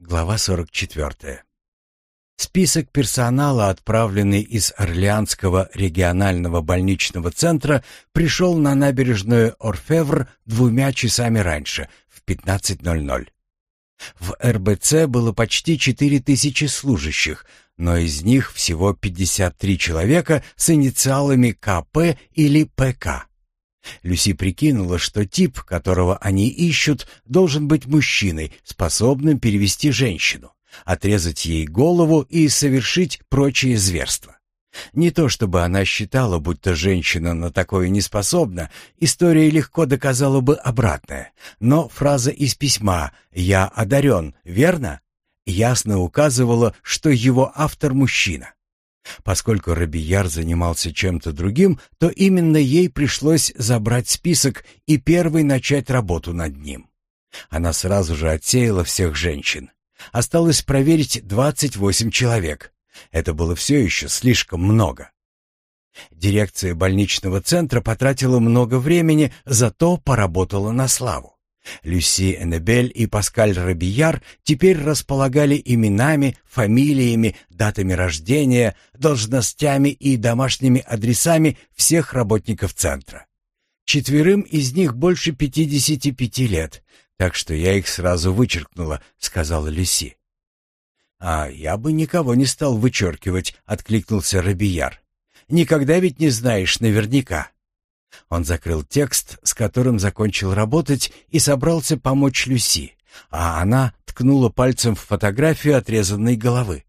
Глава 44. Список персонала, отправленный из Орлеанского регионального больничного центра, пришел на набережную Орфевр 2 часами раньше, в 15:00. В РБЦ было почти 4000 служащих, но из них всего 53 человека с инициалами КП или ПК. Люси прикинула, что тип, которого они ищут, должен быть мужчиной, способным перевести женщину, отрезать ей голову и совершить прочие зверства. Не то чтобы она считала, будто женщина на такое не способна, история легко доказала бы обратное, но фраза из письма «Я одарен», верно? Ясно указывала, что его автор мужчина. Поскольку Робийяр занимался чем-то другим, то именно ей пришлось забрать список и первой начать работу над ним. Она сразу же отсеяла всех женщин. Осталось проверить 28 человек. Это было все еще слишком много. Дирекция больничного центра потратила много времени, зато поработала на славу. Люси Эннебель и Паскаль Робийяр теперь располагали именами, фамилиями, датами рождения, должностями и домашними адресами всех работников центра. 4 из них больше 55 лет, так что я их сразу вычеркнула, сказала Люси. «А я бы никого не стал вычеркивать», — откликнулся Робийяр. «Никогда ведь не знаешь наверняка». Он закрыл текст, с которым закончил работать, и собрался помочь Люси, а она ткнула пальцем в фотографию отрезанной головы.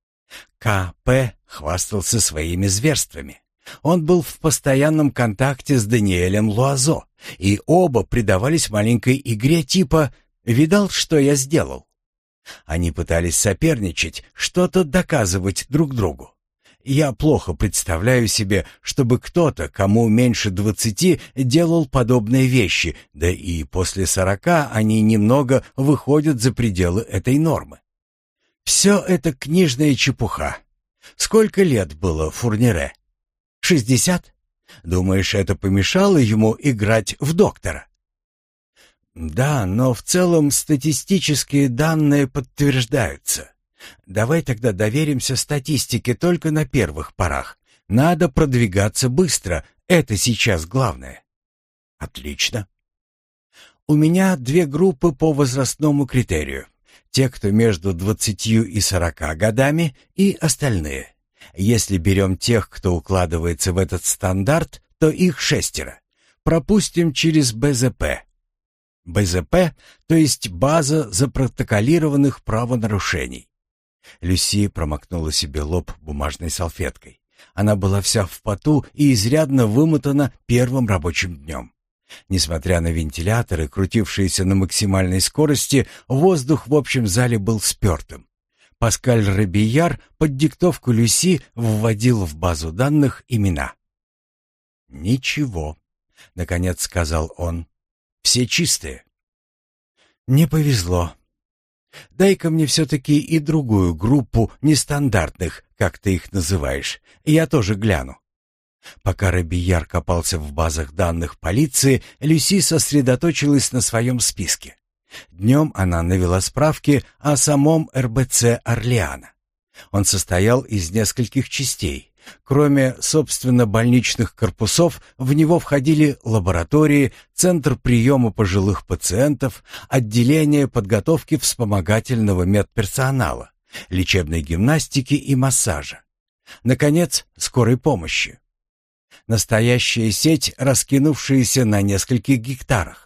К.П. хвастался своими зверствами. Он был в постоянном контакте с Даниэлем Луазо, и оба предавались маленькой игре типа «Видал, что я сделал?». Они пытались соперничать, что-то доказывать друг другу. Я плохо представляю себе, чтобы кто-то, кому меньше 20, делал подобные вещи, да и после 40 они немного выходят за пределы этой нормы. Все это книжная чепуха. Сколько лет было Фурнире? 60? Думаешь, это помешало ему играть в доктора? Да, но в целом статистические данные подтверждаются. Давай тогда доверимся статистике только на первых порах. Надо продвигаться быстро, это сейчас главное. Отлично. У меня 2 группы по возрастному критерию. Те, кто между 20 и 40 годами, и остальные. Если берем тех, кто укладывается в этот стандарт, то их 6. Пропустим через БЗП. БЗП, то есть база запротоколированных правонарушений. Люси промокнула себе лоб бумажной салфеткой. Она была вся в поту и изрядно вымотана первым рабочим днем. Несмотря на вентиляторы, крутившиеся на максимальной скорости, воздух в общем зале был спертым. Паскаль Робийяр под диктовку Люси вводил в базу данных имена. «Ничего», — наконец сказал он. «Все чистые». «Не повезло. Дай-ка мне все-таки и другую группу нестандартных, как ты их называешь. Я тоже гляну». Пока Робийяр копался в базах данных полиции, Люси сосредоточилась на своем списке. Днем она навела справки о самом РБЦ Орлеана. Он состоял из нескольких частей. Кроме, собственно, больничных корпусов, в него входили лаборатории, центр приема пожилых пациентов, отделение подготовки вспомогательного медперсонала, лечебной гимнастики и массажа. Наконец, скорой помощи. Настоящая сеть, раскинувшаяся на нескольких гектарах.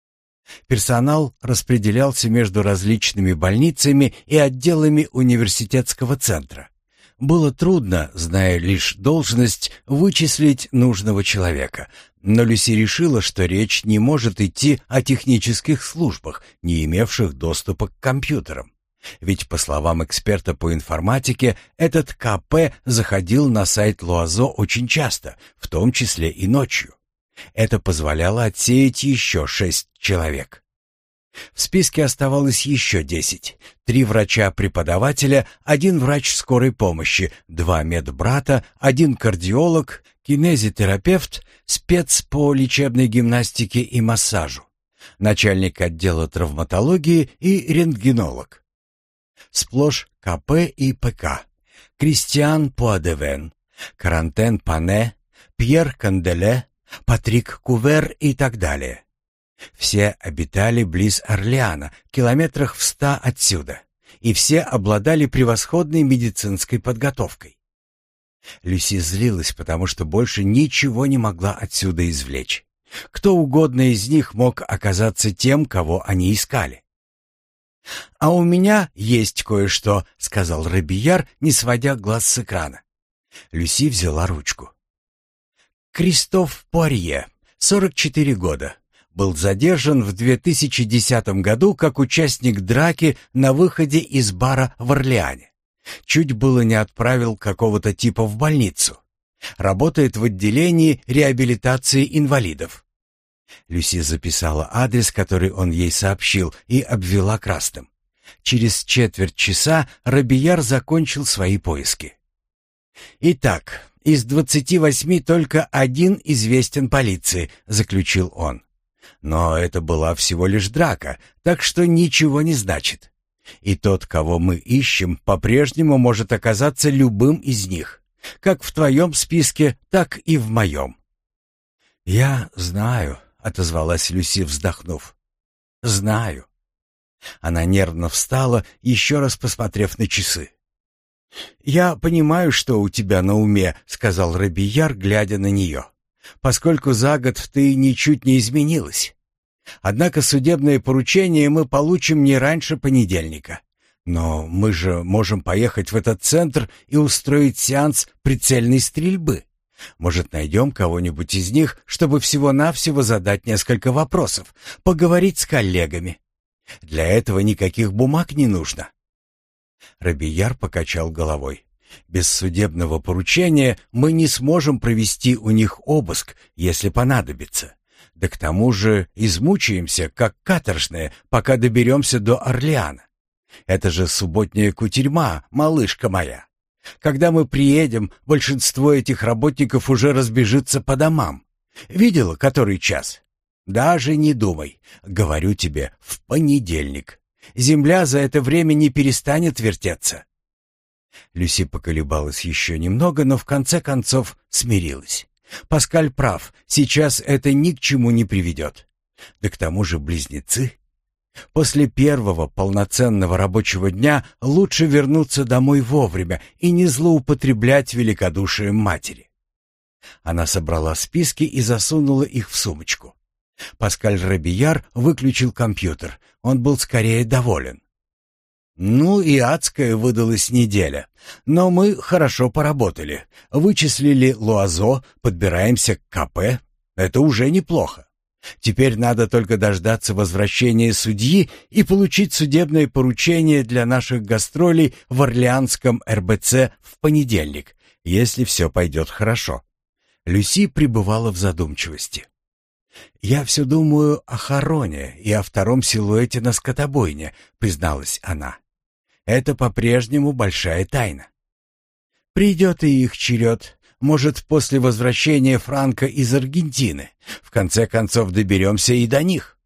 Персонал распределялся между различными больницами и отделами университетского центра. Было трудно, зная лишь должность, вычислить нужного человека, но Люси решила, что речь не может идти о технических службах, не имевших доступа к компьютерам. Ведь, по словам эксперта по информатике, этот КП заходил на сайт Луазо очень часто, в том числе и ночью. Это позволяло отсеять еще 6 человек. В списке оставалось еще 10. 3 врача-преподавателя, 1 врач скорой помощи, 2 медбрата, 1 кардиолог, кинезитерапевт, спец по лечебной гимнастике и массажу, начальник отдела травматологии и рентгенолог. Сплошь КП и ПК. Кристиан Пуадевен, Карантен Пане, Пьер Канделе, Патрик Кувер и так далее. Все обитали близ Орлеана, километрах в 100 отсюда, и все обладали превосходной медицинской подготовкой. Люси злилась, потому что больше ничего не могла отсюда извлечь. Кто угодно из них мог оказаться тем, кого они искали. «А у меня есть кое-что», — сказал Робийяр, не сводя глаз с экрана. Люси взяла ручку. Кристоф Пуарье, 44 года, был задержан в 2010 году как участник драки на выходе из бара в Орлеане. Чуть было не отправил какого-то типа в больницу. Работает в отделении реабилитации инвалидов. Люси записала адрес, который он ей сообщил, и обвела красным. Через четверть часа Робийяр закончил свои поиски. «Итак, из 28 только один известен полиции», — заключил он. «Но это была всего лишь драка, так что ничего не значит. И тот, кого мы ищем, по-прежнему может оказаться любым из них, как в твоем списке, так и в моем». «Я знаю», — отозвалась Люси, вздохнув. «Знаю». Она нервно встала, еще раз посмотрев на часы. «Я понимаю, что у тебя на уме», — сказал Робийяр, глядя на нее, «поскольку за год ты ничуть не изменилась. Однако судебное поручение мы получим не раньше понедельника. Но мы же можем поехать в этот центр и устроить сеанс прицельной стрельбы. Может, найдем кого-нибудь из них, чтобы всего-навсего задать несколько вопросов, поговорить с коллегами. Для этого никаких бумаг не нужно». Робийяр покачал головой. «Без судебного поручения мы не сможем провести у них обыск, если понадобится. Да к тому же измучаемся, как каторжные, пока доберемся до Орлеана. Это же субботняя кутерьма, малышка моя. Когда мы приедем, большинство этих работников уже разбежится по домам. Видела, который час? Даже не думай. Говорю тебе, в понедельник. Земля за это время не перестанет вертеться». Люси поколебалась еще немного, но в конце концов смирилась. Паскаль прав, сейчас это ни к чему не приведет. Да к тому же близнецы. После первого полноценного рабочего дня лучше вернуться домой вовремя и не злоупотреблять великодушием матери. Она собрала списки и засунула их в сумочку. Паскаль Робийяр выключил компьютер. Он был скорее доволен. «Ну и адская выдалась неделя. Но мы хорошо поработали. Вычислили Луазо, подбираемся к КП. Это уже неплохо. Теперь надо только дождаться возвращения судьи и получить судебное поручение для наших гастролей в Орлеанском РБЦ в понедельник, если все пойдет хорошо». Люси пребывала в задумчивости. «Я все думаю о Хароне и о втором силуэте на скотобойне», — призналась она. «Это по-прежнему большая тайна. Придет и их черед. Может, после возвращения Франко из Аргентины. В конце концов, доберемся и до них».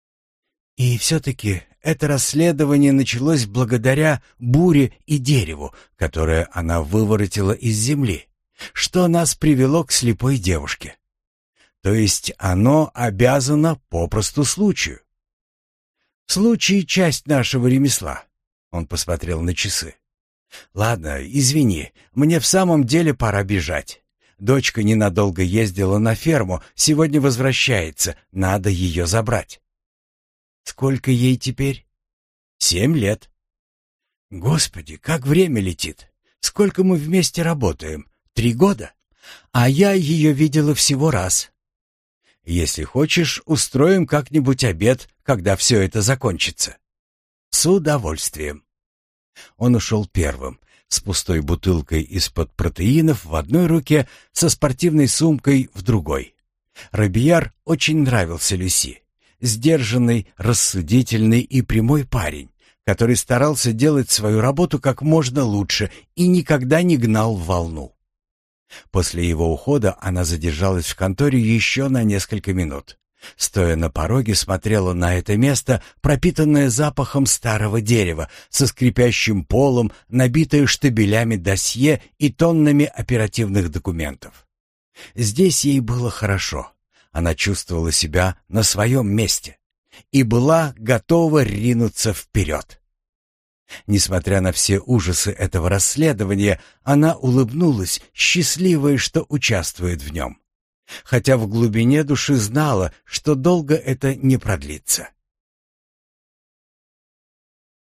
И все-таки это расследование началось благодаря буре и дереву, которое она выворотила из земли, что нас привело к слепой девушке. То есть оно обязано попросту случаю. Случай — часть нашего ремесла. Он посмотрел на часы. «Ладно, извини, мне в самом деле пора бежать. Дочка ненадолго ездила на ферму, сегодня возвращается, надо ее забрать». «Сколько ей теперь?» 7 лет. Господи, как время летит. Сколько мы вместе работаем? 3 года? А я ее видела всего раз. Если хочешь, устроим как-нибудь обед, когда все это закончится. С удовольствием. Он ушел первым, с пустой бутылкой из-под протеинов в одной руке, со спортивной сумкой в другой. Робийяр очень нравился Люси. Сдержанный, рассудительный и прямой парень, который старался делать свою работу как можно лучше и никогда не гнал волну. После его ухода она задержалась в конторе еще на несколько минут. Стоя на пороге, смотрела на это место, пропитанное запахом старого дерева, со скрипящим полом, набитое штабелями досье и тоннами оперативных документов. Здесь ей было хорошо. Она чувствовала себя на своем месте и была готова ринуться вперед. Несмотря на все ужасы этого расследования, она улыбнулась, счастливая, что участвует в нем. Хотя в глубине души знала, что долго это не продлится.